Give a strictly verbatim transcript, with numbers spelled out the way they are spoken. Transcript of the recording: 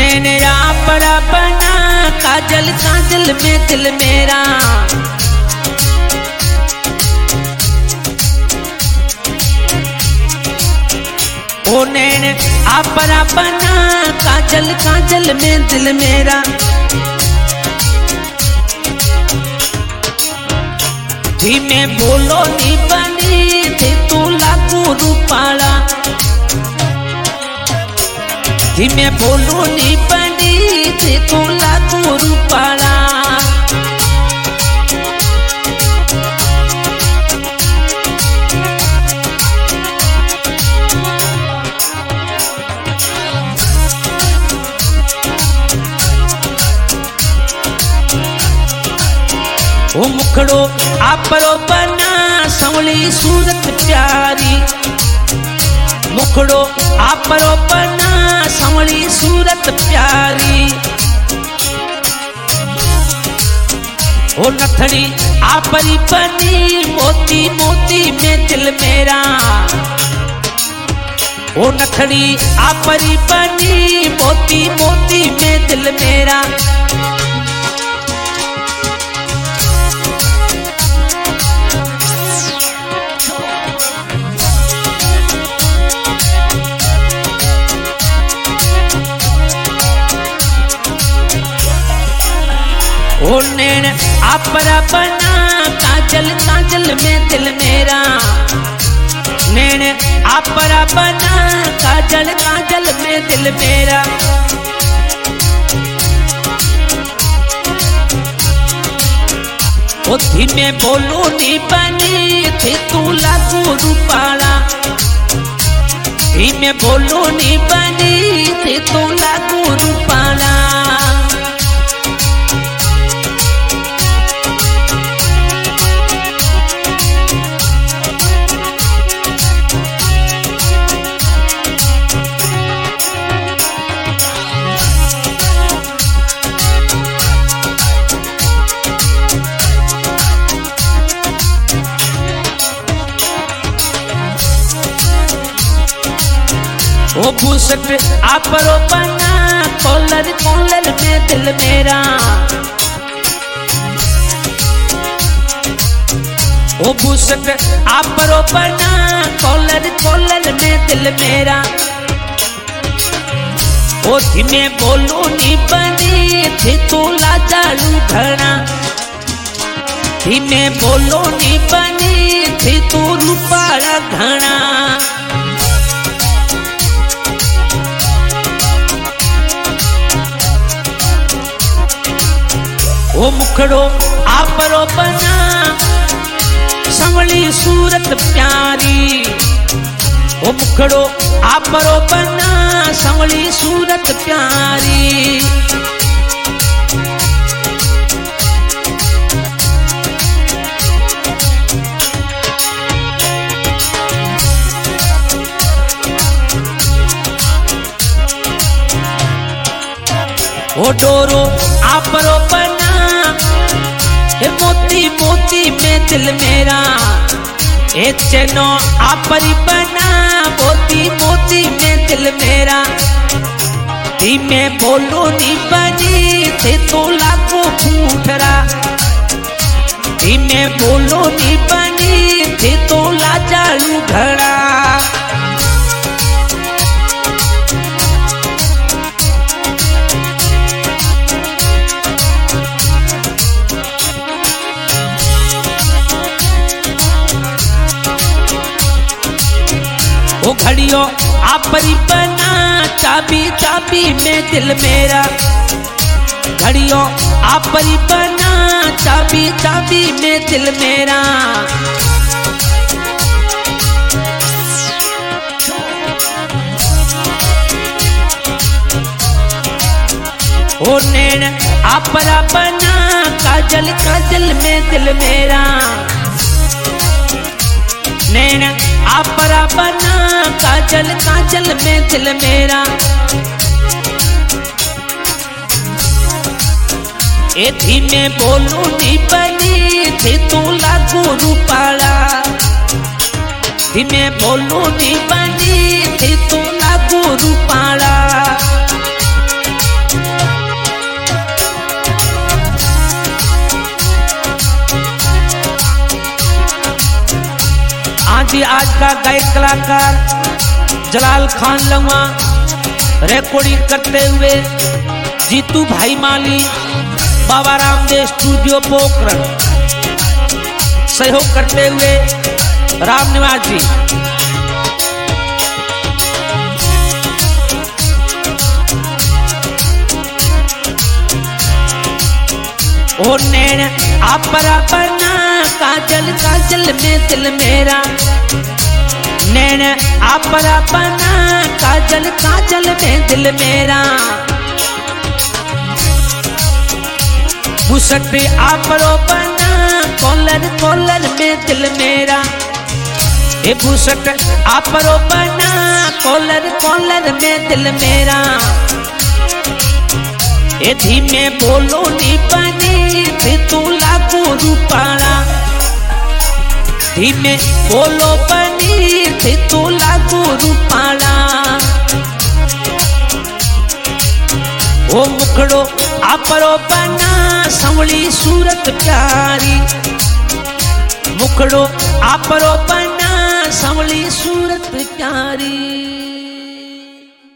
नैना पर बना काजल काजल में दिल मेरा। ओ नैन आपरा बना काजल काजल में दिल मेरा। धीमे बोलो नी बनी थे तू लागू रूपाला। धीमे बोलो नी बनी थे तू लागू रूपाला। ओ मुखड़ो आपरो बना संवली सूरत प्यारी। मुखड़ो आपरो बना संवली सूरत प्यारी। ओ नथड़ी आपरी बनी मोती मोती में दिल मेरा। ओ नथड़ी आपरी बनी मोती मोती में दिल मेरा। ओ नैन आपरा बना काजल काजल में दिल मेरा। नैन आपरा बना काजल काजल में दिल मेरा। ओ धीमे बोलो नी बनी थे तू लागू रूपाला। धीमे बोलो नी बनी थे तू लागू रूपाला। ओ बुसट आपरो बना कॉलर कॉलर में दिल मेरा। ओ बुसट आपरो बना कॉलर कॉलर में दिल मेरा। ओ धीमे बोलो नी बनी थे तो लाजालू घना। धीमे बोलो नी बनी थे तो रूपाला घना। ओ मुखड़ो आपरो बना संवली सूरत प्यारी। ओ मुखड़ो आपरो बना संवली सूरत प्यारी। ओ डोरो आपरो बना ए मोती मोती में दिल मेरा। ए चनो आपरी बना मोती मोती में दिल मेरा। धीमे बोलो नी बनी थे तो लागू फूटरा। धीमे बोलो नी बनी थे तो लाजालू घड़ा। ओ घड़ियों आपरी बना चाबी चाबी में दिल मेरा। घड़ियों आपरी बना चाबी चाबी में दिल मेरा। ओ नैन आपरा बना काजल काजल में दिल मेरा। नैन आपरा बना काजल काजल में दिल मेरा। ए धीमे बोलो नी बनी थे तू लागू रूपाला। धीमे बोलो नी बनी थे तू लागू रूपाला। का गायक कलाकार जलाल खान लंगवा रिकॉर्डिंग करते हुए जीतू भाई माली बाबा रामदेव स्टूडियो पोखरण सहयोग करते हुए राम निवास जी। ओ नैन आपरा बना काजल काजल में दिल मेरा, नैन आपरा बना काजल काजल में दिल मेरा, बुसट आपरो बना कॉलर कॉलर में दिल मेरा, ए बुसट आपरो बना कॉलर कॉलर में दिल मेरा, ए धीमे बोलो नी बने थे तू लागू रूपाड़ा, धीमे बोलो बने थे तू लागू रूपाड़ा, ओ मुखड़ो आपरो बना संवली सूरत प्यारी, मुखड़ो आपरो बना संवली सूरत प्यारी।